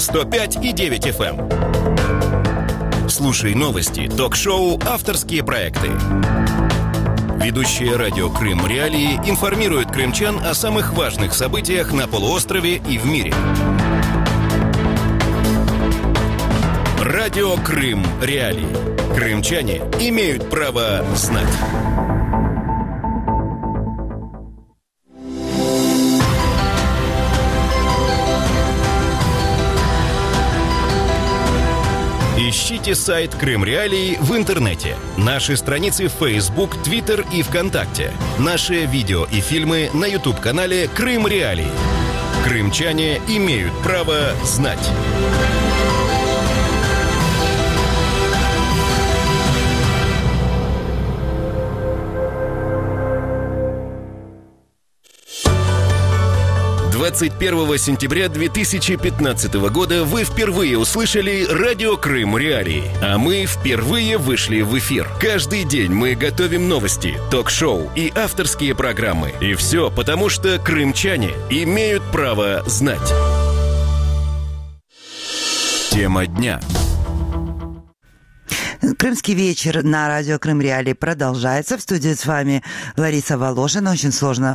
105,9 FM. Слушай новости, ток-шоу, авторские проекты. Ведущие радио «Крым Реалии» информируют крымчан о самых важных событиях на полуострове и в мире. Радио «Крым Реалии». Крымчане имеют право знать. Ищите сайт «Крым Реалии» в интернете, наши страницы в Facebook, Twitter и ВКонтакте, наши видео и фильмы на YouTube-канале «Крым Реалии». Крымчане имеют право знать. «21 сентября 2015 года вы впервые услышали радио «Крым Реалии», а мы впервые вышли в эфир. Каждый день мы готовим новости, ток-шоу и авторские программы. И все потому, что крымчане имеют право знать. Тема дня. Крымский вечер на радио «Крым Реалии» продолжается. В студии с вами Лариса Волошина. Очень сложно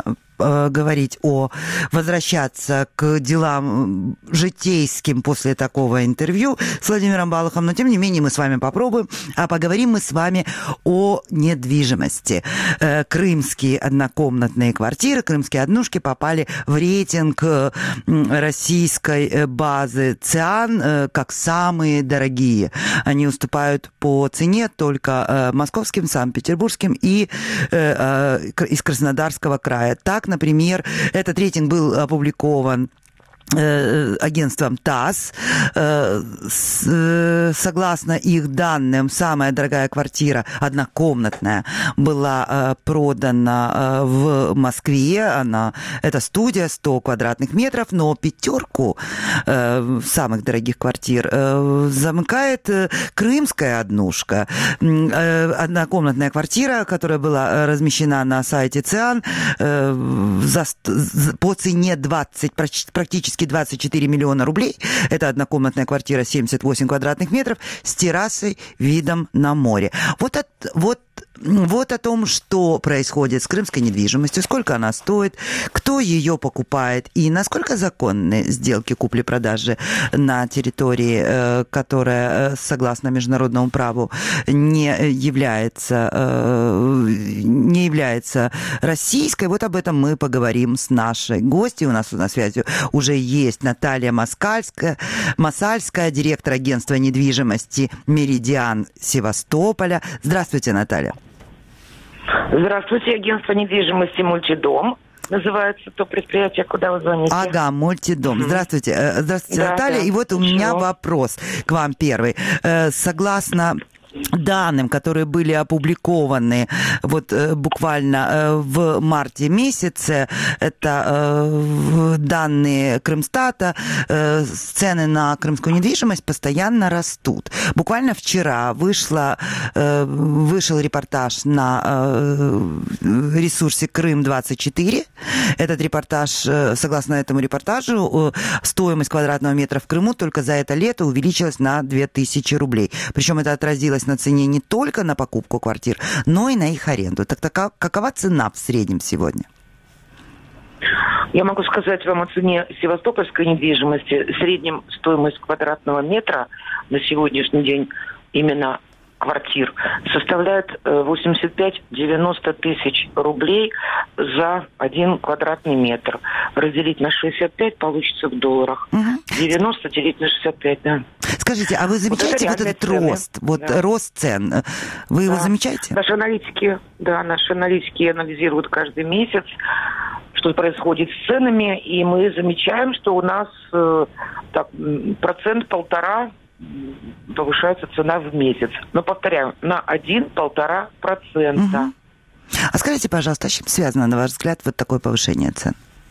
возвращаться к делам житейским после такого интервью с Владимиром Балухом, но тем не менее мы с вами попробуем, а поговорим мы с вами о недвижимости. Крымские однокомнатные квартиры, крымские однушки попали в рейтинг российской базы ЦИАН как самые дорогие. Они уступают по цене только московским, санкт-петербургским и из Краснодарского края. Так, например, этот рейтинг был опубликован агентством ТАСС. Согласно их данным, самая дорогая квартира, однокомнатная, была продана в Москве. Это студия, 100 квадратных метров, но пятерку самых дорогих квартир замыкает крымская однушка. Однокомнатная квартира, которая была размещена на сайте ЦИАН по цене практически 24 миллиона рублей. Это однокомнатная квартира 78 квадратных метров с террасой, видом на море. Вот о том, что происходит с крымской недвижимостью, сколько она стоит, кто ее покупает и насколько законны сделки купли-продажи на территории, которая, согласно международному праву, не является российской. Вот об этом мы поговорим с нашей гостьей. У нас на связи уже есть Наталья Масальская, директор агентства недвижимости «Меридиан» Севастополя. Здравствуйте, Наталья. Здравствуйте, агентство недвижимости «Мультидом». Называется то предприятие, куда вы звоните. Ага, «Мультидом». Здравствуйте. Здравствуйте, да, Наталья. Да. И вот у меня вопрос к вам первый. Согласно данным, которые были опубликованы буквально в марте месяце, это данные Крымстата, цены на крымскую недвижимость постоянно растут. Буквально вчера вышел репортаж на ресурсе Крым-24. Этот репортаж, согласно этому репортажу, стоимость квадратного метра в Крыму только за это лето увеличилась на 2000 рублей. Причем это отразилось на цене не только на покупку квартир, но и на их аренду. Так какова цена в среднем сегодня? Я могу сказать вам о цене севастопольской недвижимости. В среднем стоимость квадратного метра на сегодняшний день именно квартир составляет 85-90 тысяч рублей за 1 квадратный метр. Разделить на 65 получится в долларах. 90 делить на 65, да. Скажите, а вы замечаете этот рост, рост цен? Вы его замечаете? Наши аналитики анализируют каждый месяц, что происходит с ценами, и мы замечаем, что у нас 1-1,5% повышается цена в месяц. Но, повторяю, на 1-1,5%. А скажите, пожалуйста, с чем связано, на ваш взгляд, вот такое повышение цен?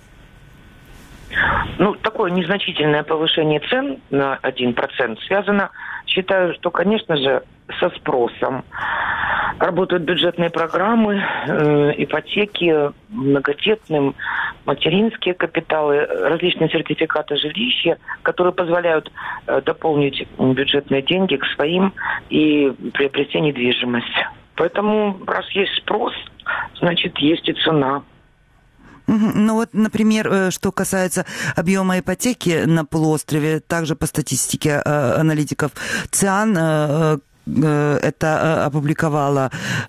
Такое незначительное повышение цен на 1% связано, считаю, что, конечно же, со спросом. Работают бюджетные программы, ипотеки, многодетным, материнские капиталы, различные сертификаты жилища, которые позволяют дополнить бюджетные деньги к своим и приобрести недвижимость. Поэтому, раз есть спрос, значит, есть и цена. Ну вот, например, что касается объема ипотеки на полуострове, также по статистике аналитиков ЦИАН, это опубликовал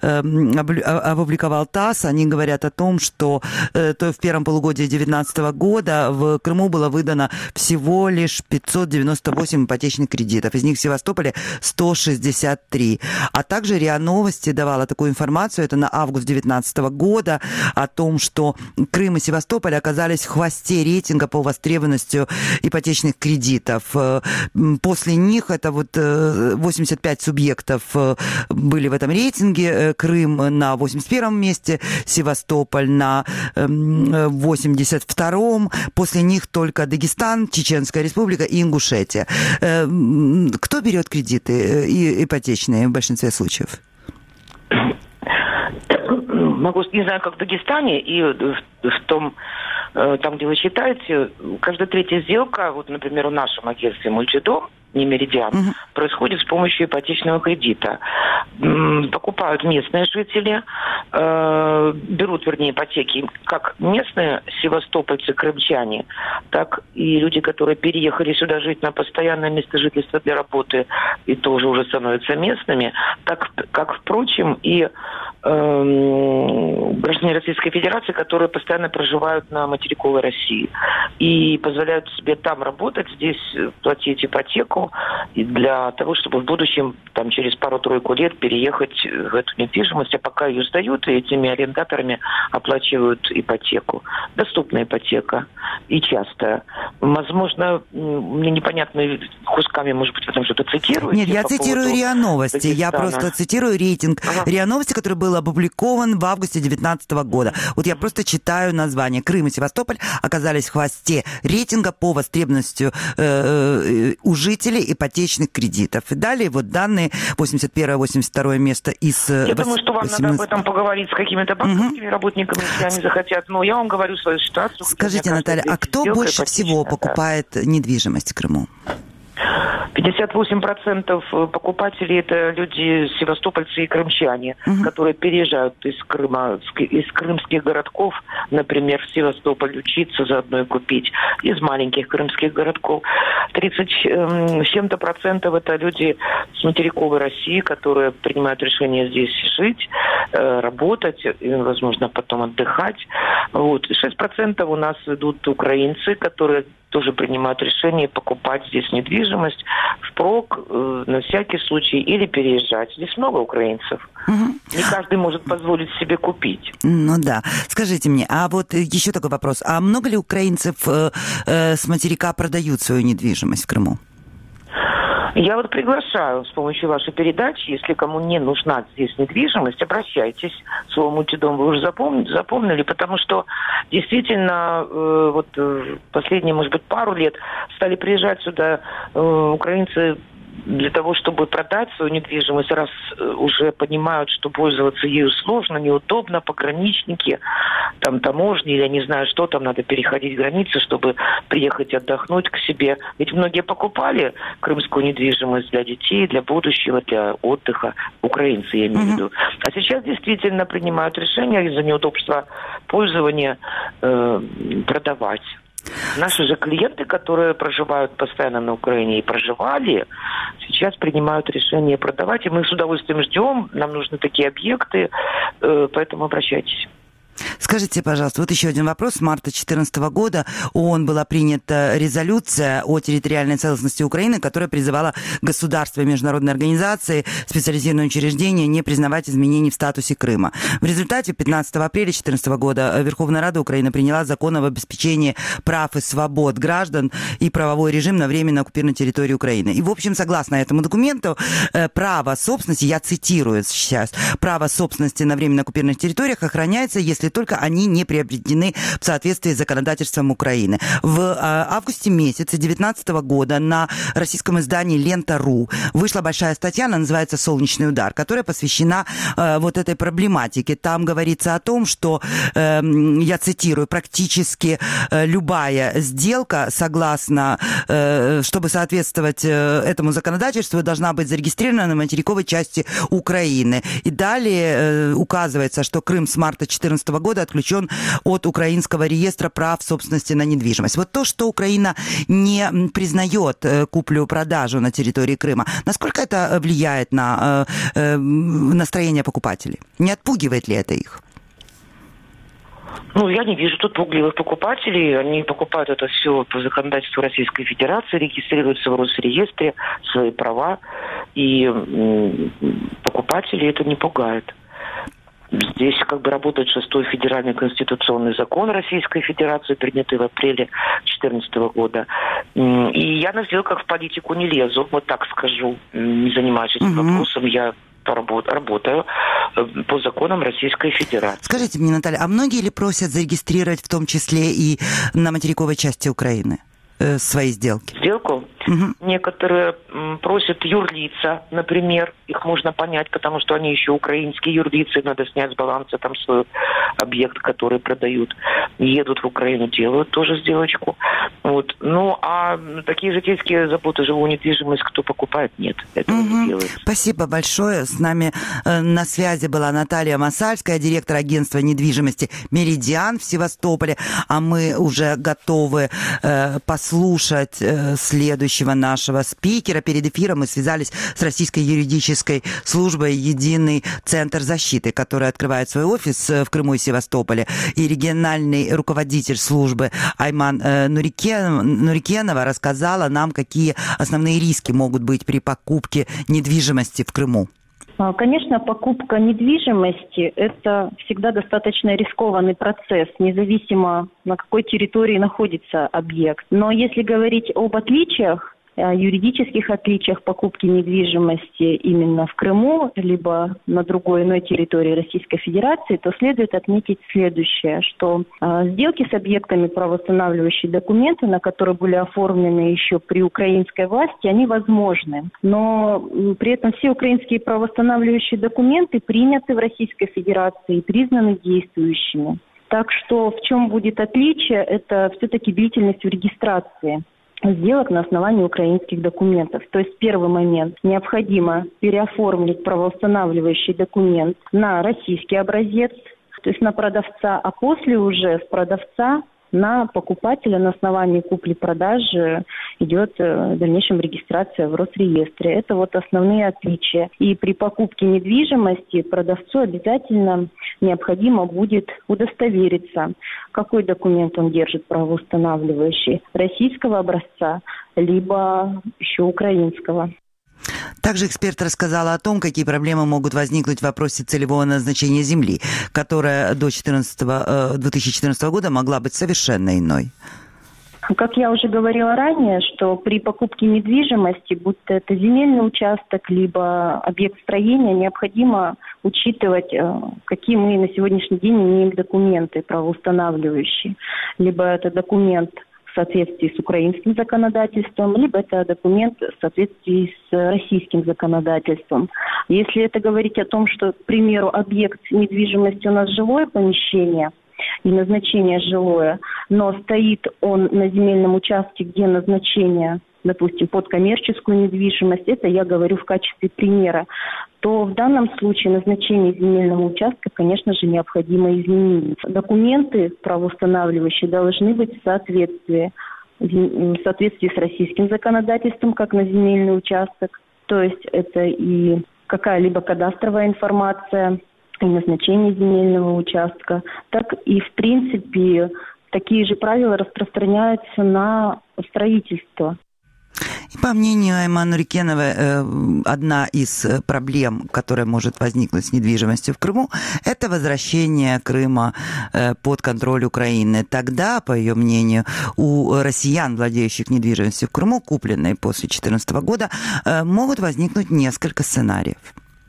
ТАСС. Они говорят о том, что в первом полугодии 2019 года в Крыму было выдано всего лишь 598 ипотечных кредитов. Из них в Севастополе 163. А также РИА Новости давала такую информацию, это на август 2019 года, о том, что Крым и Севастополь оказались в хвосте рейтинга по востребованности ипотечных кредитов. После них это вот 85 субъектов были в этом рейтинге. Крым на 81-м месте, Севастополь на 82-м. После них только Дагестан, Чеченская республика и Ингушетия. Кто берет кредиты ипотечные в большинстве случаев? Могу, не знаю, как в Дагестане и в том, там, где вы читаете, каждая третья сделка, вот, например, в нашем агентстве «Мультидом», не «Меридиан», происходит с помощью ипотечного кредита. Покупают местные жители, берут, вернее, ипотеки как местные севастопольцы, крымчане, так и люди, которые переехали сюда жить на постоянное место жительства для работы и тоже уже становятся местными, так как, впрочем, и граждане Российской Федерации, которые постоянно проживают на материковой России и позволяют себе там работать, здесь платить ипотеку, и для того, чтобы в будущем, там, через пару-тройку лет переехать в эту недвижимость, а пока ее сдают, и этими арендаторами оплачивают ипотеку. Доступная ипотека и частая. Возможно, мне непонятно, кусками, может быть, вы там что-то цитируете? Нет, я цитирую РИА Новости. Дагестана. Я просто цитирую рейтинг РИА Новости, который был опубликован в августе 2019 года. Вот я просто читаю название. Крым и Севастополь оказались в хвосте рейтинга по востребованности у жителей ипотечных кредитов. И далее вот данные 81-82 место из... Я думаю, что вам надо об этом поговорить с какими-то банковскими работниками, если они захотят. Но я вам говорю свою ситуацию. Скажите, Наталья, а кто больше всего покупает недвижимость в Крыму? 58% покупателей – это люди, севастопольцы и крымчане, которые переезжают из Крыма, из крымских городков, например, в Севастополь учиться, заодно и купить, из маленьких крымских городков. 37% – это люди с материковой России, которые принимают решение здесь жить, работать, и, возможно, потом отдыхать. Вот. 6% у нас идут украинцы, которые тоже принимают решение покупать здесь недвижимость впрок, на всякий случай, или переезжать. Здесь много украинцев. Не каждый может позволить себе купить. Ну да. Скажите мне, а вот еще такой вопрос. А много ли украинцев с материка продают свою недвижимость в Крыму? Я вот приглашаю с помощью вашей передачи, если кому не нужна здесь недвижимость, обращайтесь. Слово «Мультидом» вы уже запомнили, потому что действительно вот последние, может быть, пару лет стали приезжать сюда украинцы для того, чтобы продать свою недвижимость, раз уже понимают, что пользоваться ею сложно, неудобно, пограничники, там таможни, или я не знаю, что там, надо переходить границы, чтобы приехать отдохнуть к себе. Ведь многие покупали крымскую недвижимость для детей, для будущего, для отдыха, украинцы, я имею в виду. А сейчас действительно принимают решение из-за неудобства пользования продавать. Наши же клиенты, которые проживают постоянно на Украине и проживали, сейчас принимают решение продавать. И мы с удовольствием ждем. Нам нужны такие объекты, поэтому обращайтесь. Скажите, пожалуйста, вот еще один вопрос. С марта 2014 года ООН была принята резолюция о территориальной целостности Украины, которая призывала государства и международные организации, специализированные учреждения не признавать изменений в статусе Крыма. В результате 15 апреля 2014 года Верховная Рада Украины приняла закон об обеспечении прав и свобод граждан и правовой режим на временно оккупированной территории Украины. И, в общем, согласно этому документу, право собственности, я цитирую сейчас, право собственности на временно оккупированных территориях охраняется, если только насколько они не приобретены в соответствии с законодательством Украины. В августе месяце 2019 года на российском издании «Лента.ру» вышла большая статья, она называется «Солнечный удар», которая посвящена вот этой проблематике. Там говорится о том, что, я цитирую, практически любая сделка, согласно, чтобы соответствовать этому законодательству, должна быть зарегистрирована на материковой части Украины. И далее указывается, что Крым с марта 2014 года отключен от украинского реестра прав собственности на недвижимость. Вот то, что Украина не признает куплю-продажу на территории Крыма, насколько это влияет на настроение покупателей? Не отпугивает ли это их? Я не вижу тут пугливых покупателей. Они покупают это все по законодательству Российской Федерации, регистрируются в Росреестре, свои права. И покупателей это не пугает. Здесь работает 6-й федеральный конституционный закон Российской Федерации, принятый в апреле 2014 года. И я на сделках в политику не лезу, вот так скажу, не занимаюсь этим вопросом. Я работаю по законам Российской Федерации. Скажите мне, Наталья, а многие ли просят зарегистрировать в том числе и на материковой части Украины свои сделки? Сделку? Некоторые просят юрлица, например. Их можно понять, потому что они еще украинские юрлицы. Надо снять с баланса там свой объект, который продают. Едут в Украину, делают тоже сделочку. Вот. А такие житейские заботы, живую недвижимость, кто покупает, нет. Этого не делают. Спасибо большое. С нами на связи была Наталья Масальская, директор агентства недвижимости «Меридиан» в Севастополе. А мы уже готовы послушать следующего нашего спикера. Перед эфиром мы связались с Российской юридической службой «Единый центр защиты», который открывает свой офис в Крыму и Севастополе. И региональный руководитель службы Айман Нурикенова рассказала нам, какие основные риски могут быть при покупке недвижимости в Крыму. Конечно, покупка недвижимости – это всегда достаточно рискованный процесс, независимо на какой территории находится объект. Но если говорить об отличиях, юридических отличиях покупки недвижимости именно в Крыму, либо на другой иной территории Российской Федерации, то следует отметить следующее, что сделки с объектами правоустанавливающие документы, на которые были оформлены еще при украинской власти, они возможны. Но при этом все украинские правоустанавливающие документы приняты в Российской Федерации и признаны действующими. Так что в чем будет отличие, это все-таки длительность в регистрации сделок на основании украинских документов. То есть первый момент. Необходимо переоформить правоустанавливающий документ на российский образец, то есть на продавца, а после уже с продавца на покупателя на основании купли-продажи идет в дальнейшем регистрация в Росреестре. Это основные отличия. И при покупке недвижимости продавцу обязательно необходимо будет удостовериться, какой документ он держит правоустанавливающий, российского образца, либо еще украинского. Также эксперт рассказала о том, какие проблемы могут возникнуть в вопросе целевого назначения земли, которая до 2014 года могла быть совершенно иной. Как я уже говорила ранее, что при покупке недвижимости, будь то это земельный участок, либо объект строения, необходимо учитывать, какие мы на сегодняшний день имеем документы правоустанавливающие. Либо это документ в соответствии с украинским законодательством, либо это документ в соответствии с российским законодательством. Если это говорить о том, что, к примеру, объект недвижимости у нас жилое помещение, и назначение жилое, но стоит он на земельном участке, где назначение, допустим, под коммерческую недвижимость, это я говорю в качестве примера, то в данном случае назначение земельного участка, конечно же, необходимо изменить. Документы правоустанавливающие должны быть в соответствии с российским законодательством, как на земельный участок, то есть это и какая-либо кадастровая информация, и назначение земельного участка, так и, в принципе, такие же правила распространяются на строительство. И по мнению Аймана Нурикеновой, одна из проблем, которая может возникнуть с недвижимостью в Крыму, это возвращение Крыма под контроль Украины. Тогда, по ее мнению, у россиян, владеющих недвижимостью в Крыму, купленной после 2014 года, могут возникнуть несколько сценариев.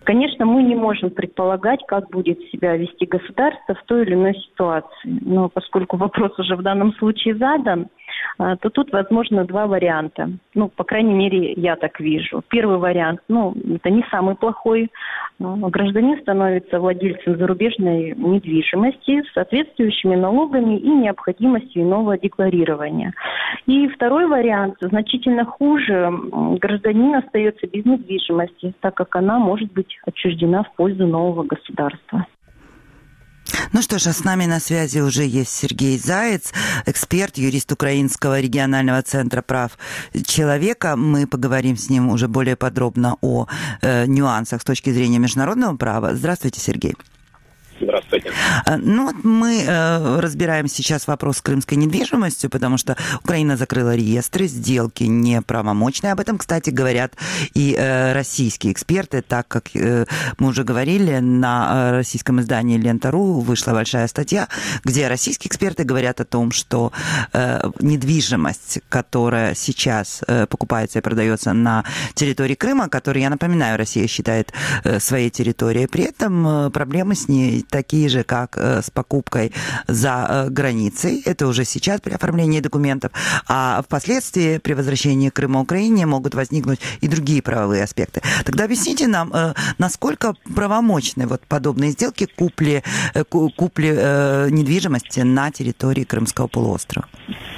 Конечно, мы не можем предполагать, как будет себя вести государство в той или иной ситуации. Но поскольку вопрос уже в данном случае задан, то тут возможно два варианта. По крайней мере, я так вижу. Первый вариант, это не самый плохой. Гражданин становится владельцем зарубежной недвижимости с соответствующими налогами и необходимостью иного декларирования. И второй вариант, значительно хуже, гражданин остается без недвижимости, так как она может быть отчуждена в пользу нового государства. Ну что ж, а с нами на связи уже есть Сергей Заяц, эксперт, юрист Украинского регионального центра прав человека. Мы поговорим с ним уже более подробно о нюансах с точки зрения международного права. Здравствуйте, Сергей. Здравствуйте. Мы разбираем сейчас вопрос с крымской недвижимостью, потому что Украина закрыла реестры, сделки неправомочные. Об этом, кстати, говорят и российские эксперты, так как мы уже говорили, на российском издании «Лента.ру» вышла большая статья, где российские эксперты говорят о том, что недвижимость, которая сейчас покупается и продается на территории Крыма, которую, я напоминаю, Россия считает своей территорией, при этом проблемы с ней такие же, как с покупкой за границей. Это уже сейчас при оформлении документов. А впоследствии при возвращении Крыма Украине могут возникнуть и другие правовые аспекты. Тогда объясните нам, насколько правомочны подобные сделки купли недвижимости на территории Крымского полуострова?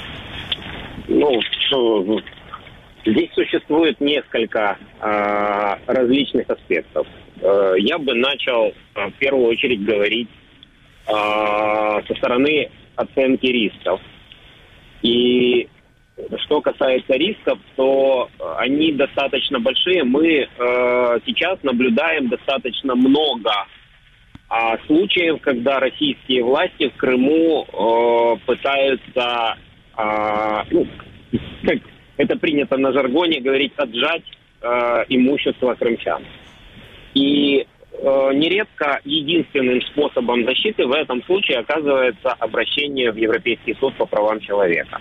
Здесь существует несколько различных аспектов. Я бы начал в первую очередь говорить со стороны оценки рисков. И что касается рисков, то они достаточно большие. Мы сейчас наблюдаем достаточно много случаев, когда российские власти в Крыму пытаются, как это принято на жаргоне говорить, отжать имущество крымчан. И нередко единственным способом защиты в этом случае оказывается обращение в Европейский суд по правам человека.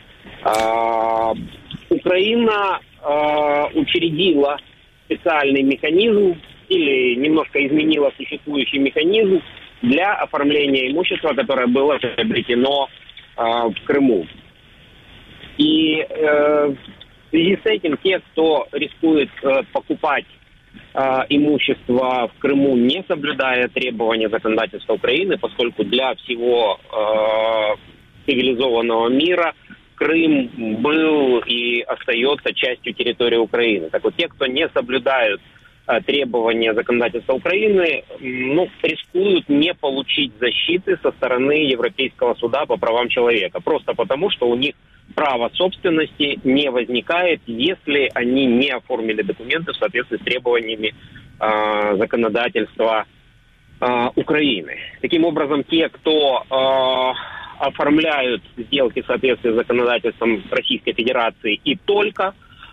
Украина учредила специальный механизм или немножко изменила существующий механизм для оформления имущества, которое было приобретено в Крыму. И в связи с этим те, кто рискует покупать имущество в Крыму, не соблюдая требования законодательства Украины, поскольку для всего цивилизованного мира Крым был и остается частью территории Украины. Так вот, те, кто не соблюдают требования законодательства Украины, рискуют не получить защиты со стороны Европейского суда по правам человека. Просто потому, что у них право собственности не возникает, если они не оформили документы в соответствии с требованиями законодательства Украины. Таким образом, те, кто оформляют сделки в соответствии с законодательством Российской Федерации и только,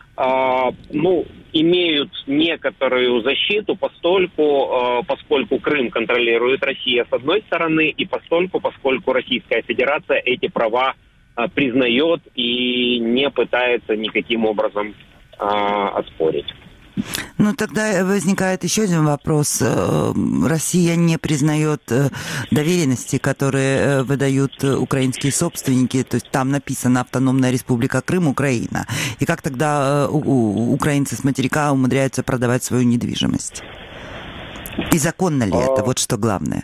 имеют некоторую защиту, поскольку Крым контролирует Россия с одной стороны, и поскольку Российская Федерация эти права признает и не пытается никаким образом оспорить. Тогда возникает еще один вопрос. Россия не признает доверенности, которые выдают украинские собственники. То есть там написано «Автономная Республика Крым, Украина». И как тогда украинцы с материка умудряются продавать свою недвижимость? И законно ли это? Вот что главное.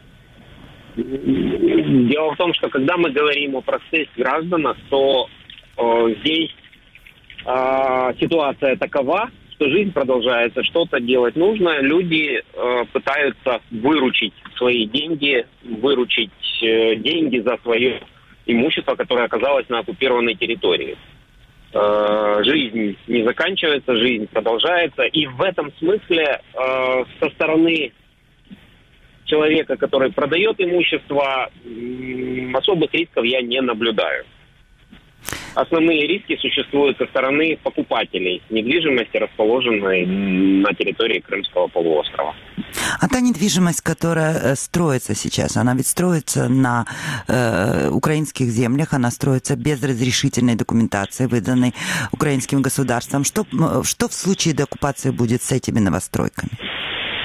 Дело в том, что когда мы говорим о простых гражданах, то здесь ситуация такова, что жизнь продолжается, что-то делать нужно. Люди пытаются выручить свои деньги, выручить деньги за свое имущество, которое оказалось на оккупированной территории. Жизнь не заканчивается, жизнь продолжается. И в этом смысле со стороны человека, который продает имущество, особых рисков я не наблюдаю. Основные риски существуют со стороны покупателей недвижимости, расположенной на территории Крымского полуострова. А та недвижимость, которая строится сейчас, она ведь строится на украинских землях, она строится без разрешительной документации, выданной украинским государством. Что в случае деоккупации будет с этими новостройками?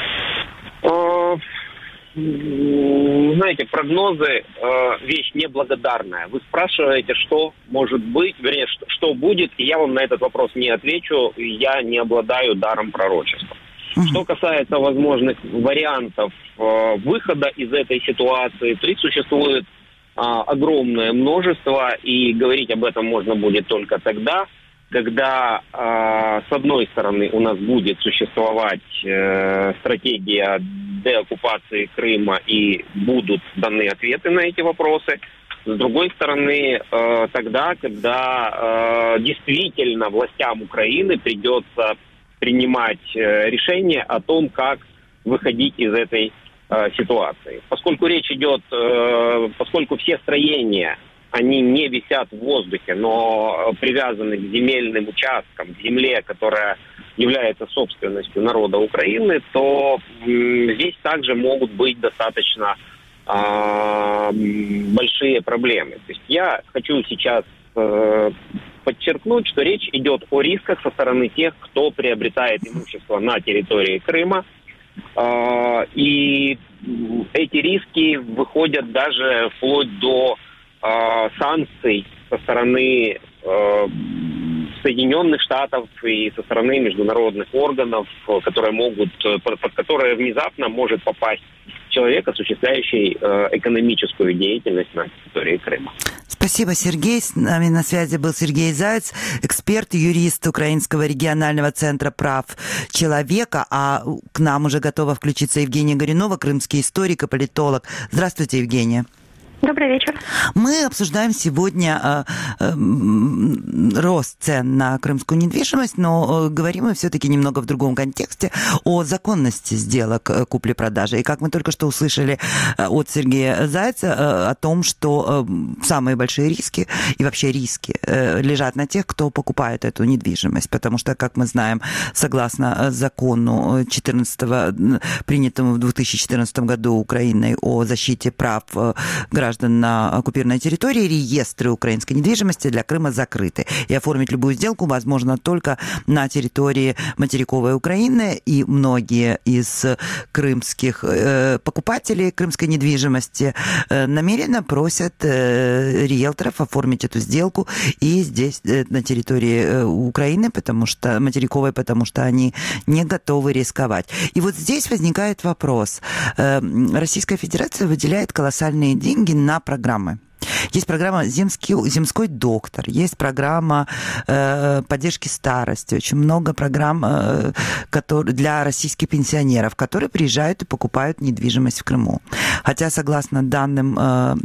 знаете, прогнозы вещь неблагодарная. Вы спрашиваете, что может быть, вернее, что будет, и я вам на этот вопрос не отвечу, я не обладаю даром пророчества. Что касается возможных вариантов выхода из этой ситуации, то их существует огромное множество, и говорить об этом можно будет только тогда, когда, с одной стороны, у нас будет существовать стратегия деоккупации Крыма и будут даны ответы на эти вопросы. С другой стороны, тогда, когда действительно властям Украины придется принимать решение о том, как выходить из этой ситуации. Поскольку речь идет, поскольку все строения, они не висят в воздухе, но привязаны к земельным участкам, к земле, которая является собственностью народа Украины, то здесь также могут быть достаточно большие проблемы. То есть я хочу сейчас подчеркнуть, что речь идет о рисках со стороны тех, кто приобретает имущество на территории Крыма. И эти риски выходят даже вплоть до санкций со стороны Соединенных Штатов и со стороны международных органов, под которые внезапно может попасть человек, осуществляющий экономическую деятельность на территории Крыма. Спасибо, Сергей. С нами на связи был Сергей Заяц, эксперт, юрист Украинского регионального центра прав человека. А к нам уже готова включиться Евгения Горюнова, крымский историк и политолог. Здравствуйте, Евгения. Добрый вечер. Мы обсуждаем сегодня рост цен на крымскую недвижимость, но говорим мы все-таки немного в другом контексте о законности сделок купли-продажи. И как мы только что услышали от Сергея Зайца о том, что самые большие риски и вообще риски лежат на тех, кто покупает эту недвижимость. Потому что, как мы знаем, согласно закону принятому в 2014 году Украиной о защите прав граждан на оккупированной территории, реестры украинской недвижимости для Крыма закрыты. И оформить любую сделку возможно только на территории материковой Украины. И многие из крымских покупателей крымской недвижимости намеренно просят риэлторов оформить эту сделку и здесь, на территории Украины, материковой, потому что они не готовы рисковать. И вот здесь возникает вопрос. Российская Федерация выделяет колоссальные деньги на программы. Есть программа «Земской доктор», есть программа поддержки старости, очень много программ для российских пенсионеров, которые приезжают и покупают недвижимость в Крыму. Хотя, согласно данным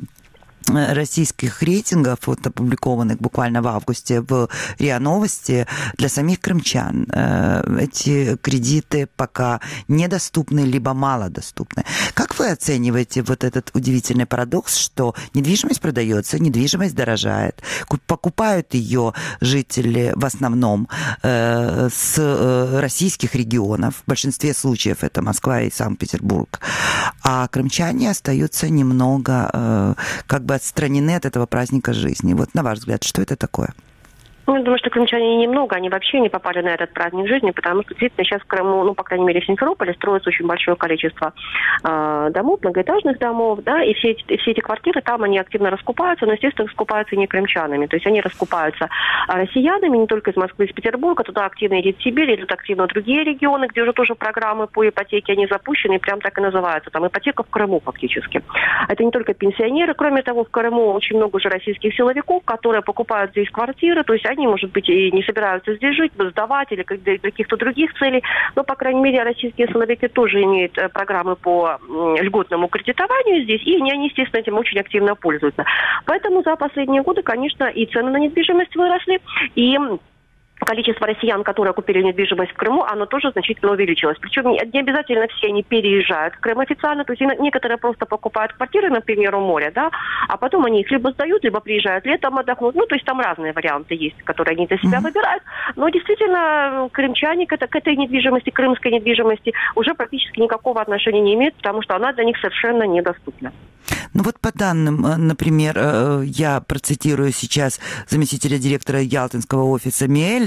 российских рейтингов, вот, опубликованных буквально в августе в РИА Новости, для самих крымчан эти кредиты пока недоступны, либо малодоступны. Как вы оцениваете вот этот удивительный парадокс, что недвижимость продается, недвижимость дорожает, покупают ее жители в основном с российских регионов, в большинстве случаев это Москва и Санкт-Петербург, а крымчане остаются немного как бы отстранены от этого праздника жизни. Вот на ваш взгляд, что это такое? Ну, я думаю, что крымчане немного, они вообще не попали на этот праздник жизни, потому что действительно сейчас в Крыму, по крайней мере в Симферополе, строится очень большое количество домов, многоэтажных домов, да, и все эти квартиры там, они активно раскупаются, но, естественно, раскупаются не крымчанами, то есть они раскупаются россиянами, не только из Москвы, из Петербурга, туда активно едет Сибирь, идут активно другие регионы, где уже тоже программы по ипотеке, они запущены, и прям так и называются, там ипотека в Крыму фактически. Это не только пенсионеры, кроме того, в Крыму очень много уже российских силовиков, которые покупают здесь квартиры, то есть они, может быть, и не собираются здесь жить, сдавать или для каких-то других целей, но, по крайней мере, российские силовики тоже имеют программы по льготному кредитованию здесь, и они, естественно, этим очень активно пользуются. Поэтому за последние годы, конечно, и цены на недвижимость выросли, и количество россиян, которые купили недвижимость в Крыму, оно тоже значительно увеличилось. Причем не обязательно все они переезжают в Крым официально, то есть некоторые просто покупают квартиры, например, у моря, да, а потом они их либо сдают, либо приезжают летом отдохнуть, то есть там разные варианты есть, которые они для себя выбирают, но действительно крымчане к этой недвижимости, крымской недвижимости уже практически никакого отношения не имеют, потому что она для них совершенно недоступна. Ну вот по данным, например, я процитирую сейчас заместителя директора Ялтинского офиса МИЭЛ,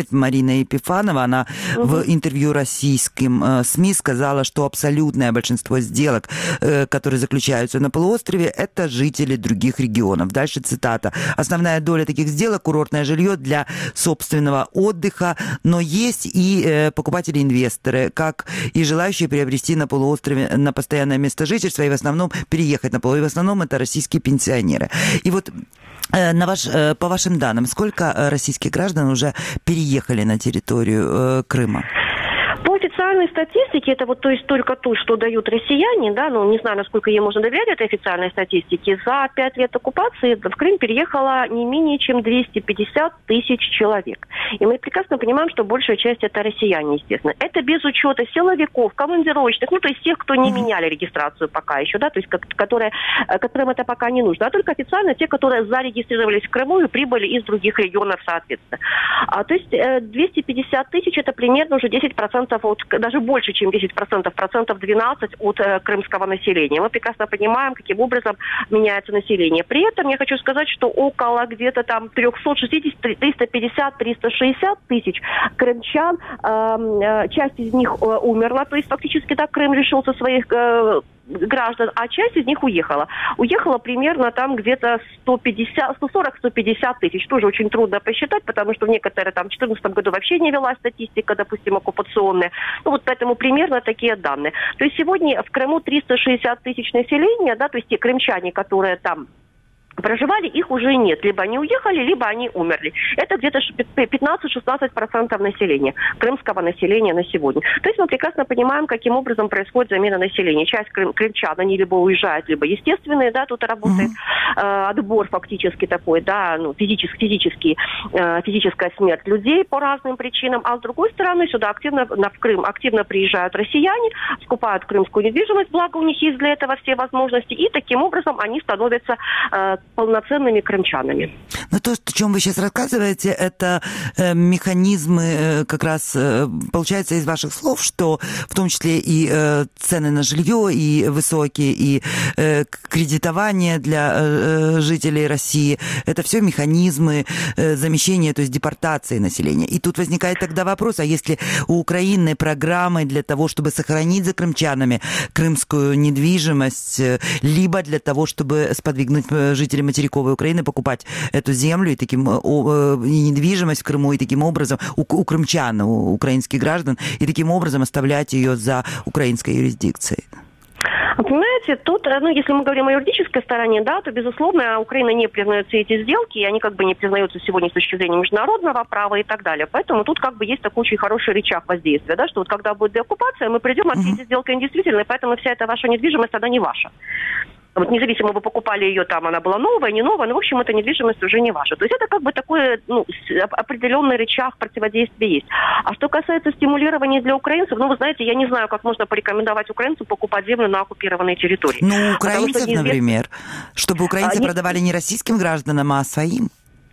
владелец Марина Епифанова, она в интервью российским СМИ сказала, что абсолютное большинство сделок, которые заключаются на полуострове, это жители других регионов. Дальше цитата. Основная доля таких сделок – курортное жилье для собственного отдыха, но есть и покупатели-инвесторы, как и желающие приобрести на полуострове на постоянное место жительства и в основном переехать на полуостров. И в основном это российские пенсионеры. И вот по вашим данным, сколько российских граждан уже переехали на территорию Крыма? По официальной статистике, это вот то есть только то, что дают россияне, да, ну не знаю, насколько ей можно доверять этой официальной статистике, за 5 лет оккупации в Крым переехало не менее чем 250 тысяч человек. И мы прекрасно понимаем, что большая часть это россияне, естественно. Это без учета силовиков, командировочных, ну то есть тех, кто не меняли регистрацию пока еще, да, то есть которым это пока не нужно, а только официально те, которые зарегистрировались в Крыму и прибыли из других регионов, соответственно. То есть 250 тысяч это примерно уже 10% даже больше, чем 10%, процентов 12 от крымского населения. Мы прекрасно понимаем, каким образом меняется население. При этом я хочу сказать, что около где-то там 360, 350, 360 тысяч крымчан, часть из них умерла, то есть фактически так Крым лишился своих граждан, а часть из них уехала. Уехала примерно там где-то 140-150 тысяч. Тоже очень трудно посчитать, потому что в некоторые там в 2014 году вообще не велась статистика, допустим, оккупационная. Ну вот поэтому примерно такие данные. То есть сегодня в Крыму 360 тысяч населения, да, то есть те крымчане, которые там проживали, их уже нет. Либо они уехали, либо они умерли. Это где-то 15-16% населения, крымского населения на сегодня. То есть мы прекрасно понимаем, каким образом происходит замена населения. Часть крымчан, они либо уезжают, либо естественные, да, тут работает отбор фактически такой, да, ну, физическая смерть людей по разным причинам. А с другой стороны, сюда в Крым активно приезжают россияне, скупают крымскую недвижимость, благо у них есть для этого все возможности, и таким образом они становятся полноценными крымчанами. Но то, о чем вы сейчас рассказываете, это механизмы как раз, получается из ваших слов, что в том числе и цены на жилье, и высокие, и кредитование для жителей России, это все механизмы замещения, то есть депортации населения. И тут возникает тогда вопрос, а если у Украины программы для того, чтобы сохранить за крымчанами крымскую недвижимость, либо для того, чтобы сподвигнуть жителей материковой Украины покупать эту землю и недвижимость в Крыму, и таким образом у крымчан, у украинских граждан, и таким образом оставлять ее за украинской юрисдикцией? Понимаете, тут, если мы говорим о юридической стороне, да, то, безусловно, Украина не признает все эти сделки, и они как бы не признаются сегодня с точки зрения международного права и так далее. Поэтому тут как бы есть такой очень хороший рычаг воздействия, да, что вот когда будет деоккупация, мы придем, а все эти сделки недействительны, поэтому вся эта ваша недвижимость, она не ваша. Вот независимо, вы покупали ее там, она была новая, не новая, но, в общем, эта недвижимость уже не ваша. То есть это как бы такой, определенный рычаг противодействия есть. А что касается стимулирования для украинцев, вы знаете, я не знаю, как можно порекомендовать украинцам покупать землю на оккупированной территории. Ну, украинцев, например, чтобы украинцы продавали не российским гражданам, а своим.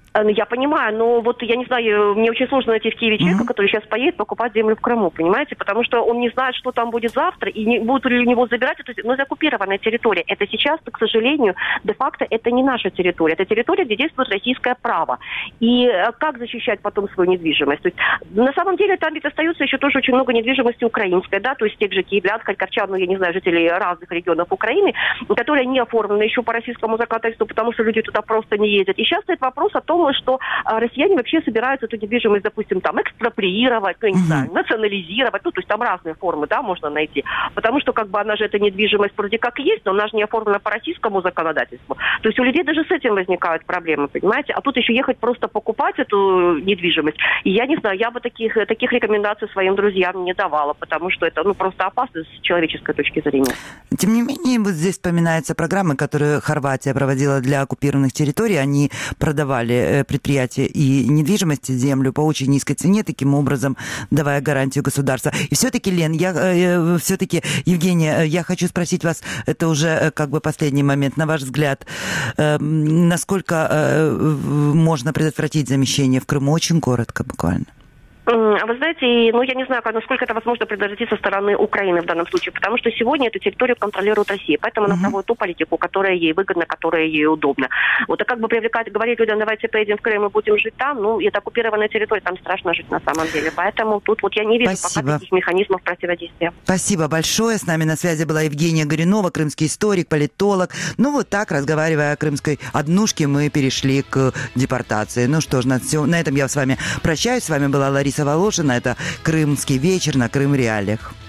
Я понимаю, но вот я не знаю, мне очень сложно найти в Киеве человека, который сейчас поедет покупать землю в Крыму, понимаете? Потому что он не знает, что там будет завтра, и не будут ли у него забирать эту землю. Но это оккупированная территория. Это сейчас, к сожалению, де-факто это не наша территория. Это территория, где действует российское право. И как защищать потом свою недвижимость? То есть, на самом деле там ведь остается еще тоже очень много недвижимости украинской, да, то есть тех же киевлян, харьковчан, ну, я не знаю, жителей разных регионов Украины, которые не оформлены еще по российскому законодательству, потому что люди туда просто не ездят. И сейчас стоит вопрос о том, что россияне вообще собираются эту недвижимость, допустим, там экспроприировать, ну, я не знаю, национализировать, ну, то есть там разные формы, да, можно найти. Потому что, как бы, она же, эта недвижимость вроде как есть, но она же не оформлена по российскому законодательству. То есть у людей даже с этим возникают проблемы, понимаете? А тут еще ехать просто покупать эту недвижимость. И я не знаю, я бы таких рекомендаций своим друзьям не давала, потому что это, просто опасно с человеческой точки зрения. Тем не менее, вот здесь вспоминаются программы, которые Хорватия проводила для оккупированных территорий. Они продавали предприятия и недвижимость, землю по очень низкой цене, таким образом давая гарантию государства. И все-таки, Лен, Евгения, я хочу спросить вас, это уже как бы последний момент, на ваш взгляд, насколько можно предотвратить замещение в Крыму? Очень коротко, буквально. Вы знаете, я не знаю, насколько это возможно предложить со стороны Украины в данном случае, потому что сегодня эту территорию контролирует Россия, поэтому она проводит ту политику, которая ей выгодна, которая ей удобна. Вот, а как бы говорить людям, давайте поедем в Крым и будем жить там, это оккупированная территория, там страшно жить на самом деле. Поэтому тут я не вижу пока таких механизмов противодействия. Спасибо большое. С нами на связи была Евгения Горюнова, крымский историк, политолог. Вот так, разговаривая о крымской однушке, мы перешли к депортации. Что ж, на этом я с вами прощаюсь. С вами была Лариса Волошина. Это «Крымский вечер» на Крым Реалиях.